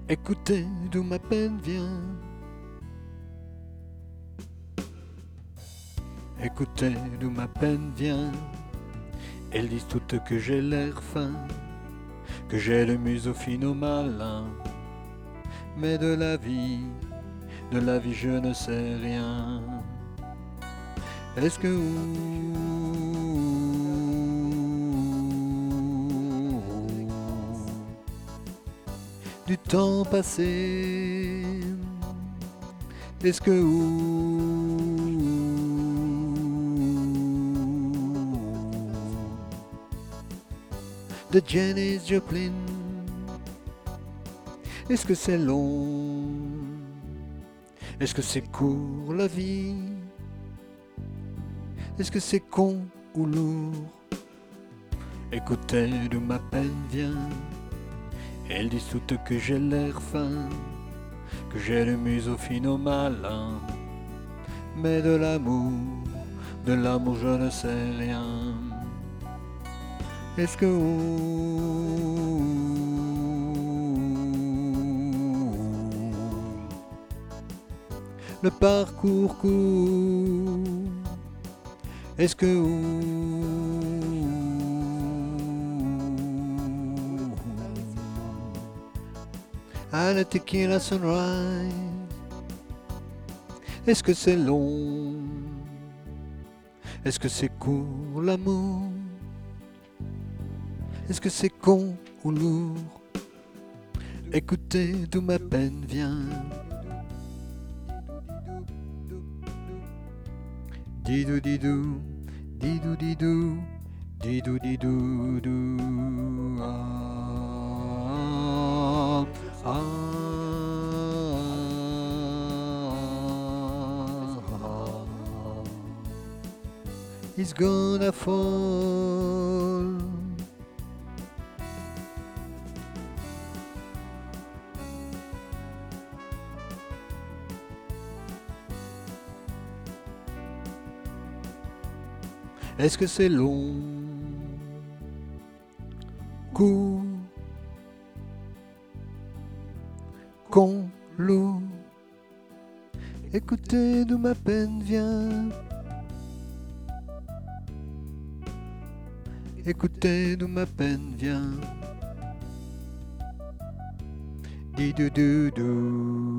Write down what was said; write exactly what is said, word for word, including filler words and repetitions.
Écoutez d'où ma peine vient. Écoutez d'où ma peine vient. Elles disent toutes que j'ai l'air fin, que j'ai le museau fin au malin. Mais de la vie, de la vie je ne sais rien. Est-ce que du temps passé, est-ce que de Janis Joplin, est-ce que c'est long, est-ce que c'est court la vie, est-ce que c'est con ou lourd? Écoutez d'où ma peine vient. Elles disent toutes que j'ai l'air fin, que j'ai le museau fin au malin. Mais de l'amour, de l'amour je ne sais rien. Est-ce que le parcours court? Est-ce que à la tequila sunrise, est-ce que c'est long? Est-ce que c'est court l'amour? Est-ce que c'est con ou lourd? Écoutez d'où ma peine vient. Didou didou, didou didou, didou didou dou. Ah, ah, ah. It's gonna fall. Est-ce que c'est long, court, con, lourd? Écoutez d'où ma peine vient. Écoutez d'où ma peine vient. Di-dou-dou-dou.